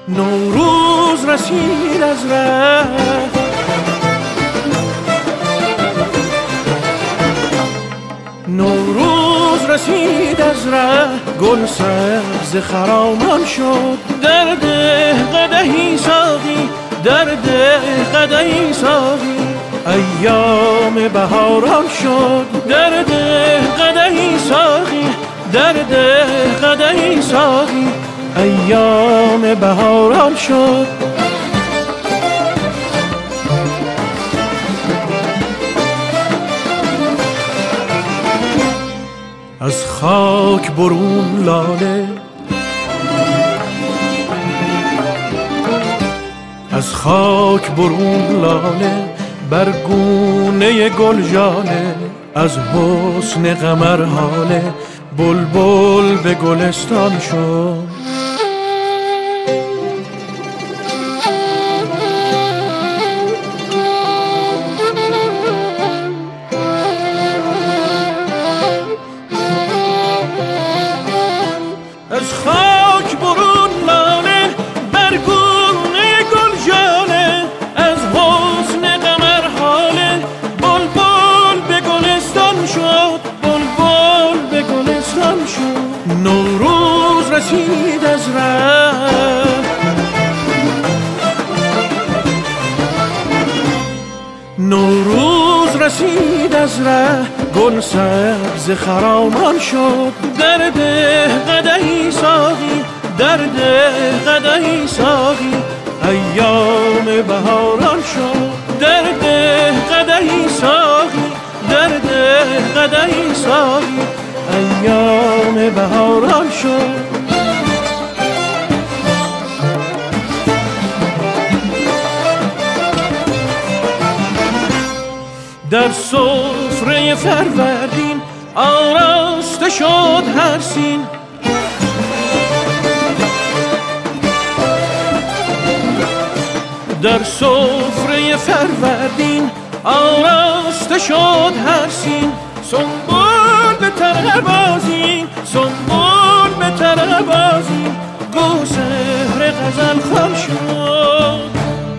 نوروز رسید از ره، نوروز رسید از ره، گل سبز خرامان شد. در ده قدحی ساقی، در ده قدحی ساقی، ایام بهاران شد. در ده قدحی ساقی، در ده قدحی ساقی، ایام بهاران شد. از خاک برون لاله، از خاک برون لاله، بر گونه گل ژاله. از حسن قمر هاله، بلبل به گلستان شد. از خاک برون لاله، بر گونه گل ژاله. از حسن قمر هاله، بلبل به گلستان شد. بلبل به گلستان شد. نوروز رسید از ره، نوروز رسید از ره، گل سبز خرامان شد. در ده قدحی ساقی، در ده قدحی ساقی، ایام بهاران شد. در ده قدحی ساقی، در ده قدحی ساقی، ایام بهاران شد. در سفره فروردین آراسته شد هر سین. در سفره فروردین آراسته شد هر سین. سنبول به تربازین، سنبول به تربازین، گو سحر غزل خوان شد.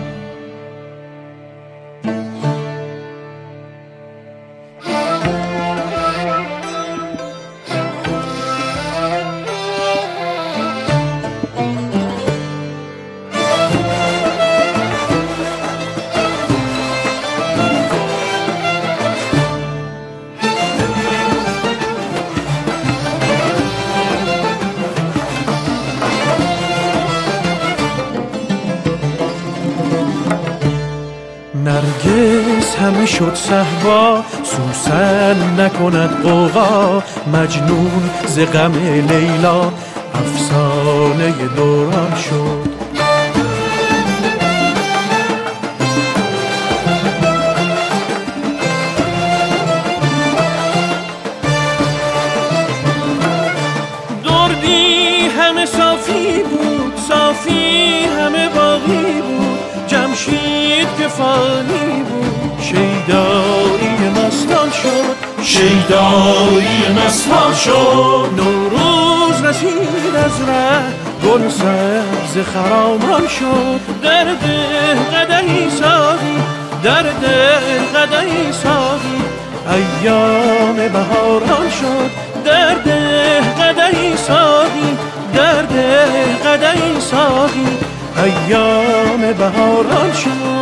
نرگس همه شد صهبا، سوسن نکند غوغا. مجنون ز غم لیلا، افسانه دوران شد. دردی همه صافی بود، صافی همه باقی بود. جمشید که فانی بود، شیدایی مستان شد. شیدایی مستان شد. نوروز رسید از ره، گل سبز خرامان شد. در ده قدحی ساقی، در ده قدحی ساقی، ایام بهاران شد. در ده قدحی ساقی، در ده قدحی ساقی، ایام بهاران شد.